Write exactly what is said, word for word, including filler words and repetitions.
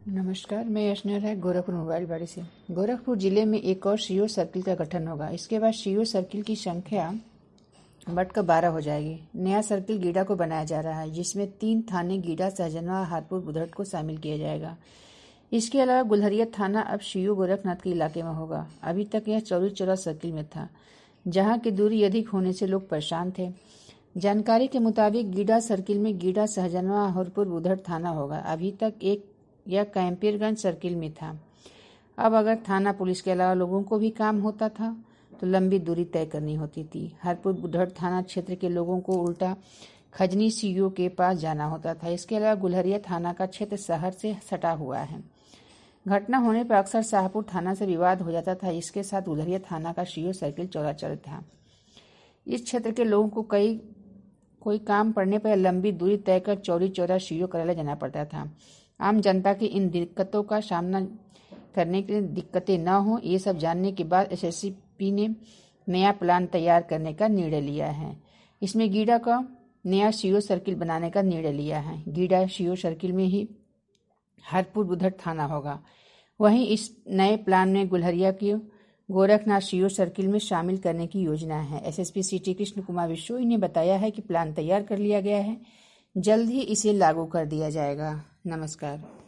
नमस्कार, मैं यशनर है गोरखपुर मोबाइल बाड़ी से। गोरखपुर जिले में एक और सीओ सर्किल का गठन होगा। इसके बाद सीओ सर्किल की संख्या बढ़कर बारह हो जाएगी। नया सर्किल गीडा को बनाया जा रहा है, जिसमें तीन थाने गीडा, सहजनवा, हारपुर, बुधरट को शामिल किया जाएगा। इसके अलावा गुलहरिया थाना अब सीओ गोरखनाथ के इलाके में होगा। अभी तक यह चौरी चौरा सर्किल में था, जहाँ की दूरी अधिक होने से लोग परेशान थे। जानकारी के मुताबिक गीडा सर्किल में गीडा, सहजनवा, हारपुर, बुधरट थाना होगा। अभी तक एक यह कैंपियरगंज सर्किल में था। अब अगर थाना पुलिस के अलावा लोगों को भी काम होता था तो लंबी दूरी तय करनी होती थी। हरपुर बुधरट थाना क्षेत्र के लोगों को उल्टा खजनी सीओ के पास जाना होता था। इसके अलावा गुलहरिया थाना का क्षेत्र शहर से सटा हुआ है। घटना होने पर अक्सर शाहपुर थाना से विवाद हो जाता था। इसके साथ गुलहरिया थाना का सीओ सर्किल चौराचौर था। इस क्षेत्र के लोगों को कई कोई काम पड़ने पर लंबी दूरी तय कर चौरी चौरा सीओ कार्यालय जाना पड़ता था। आम जनता की इन दिक्कतों का सामना करने के लिए दिक्कतें न हो, ये सब जानने के बाद एसएसपी ने नया प्लान तैयार करने का निर्णय लिया है। इसमें गीडा का नया सीओ सर्किल बनाने का निर्णय लिया है। गीडा सीओ सर्किल में ही हरपुर बुधरट थाना होगा। वहीं इस नए प्लान में गुलहरिया की गोरखनाथ सीओ सर्किल में शामिल करने की योजना है। एसएसपी सिटी कृष्ण कुमार बिश्नोई ने बताया है कि प्लान तैयार कर लिया गया है, जल्द ही इसे लागू कर दिया जाएगा। नमस्कार।